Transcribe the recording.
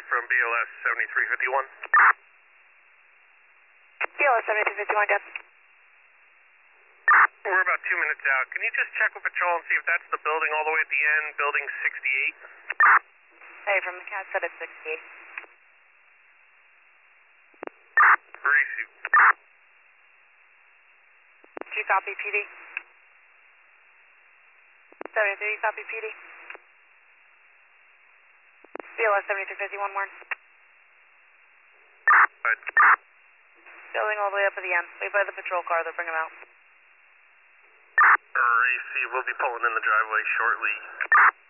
from BLS 7351. BLS 7351, yes. We're about 2 minutes out. Can you just check with patrol and see if that's the building all the way at the end, building 68? Hey, from the cat set at 68. Receive. Did you copy PD? 73, copy PD. BLS 7351, Warren. Right. Building all the way up at the end. Wait by the patrol car, they'll bring him out. Receive. We'll be pulling in the driveway shortly.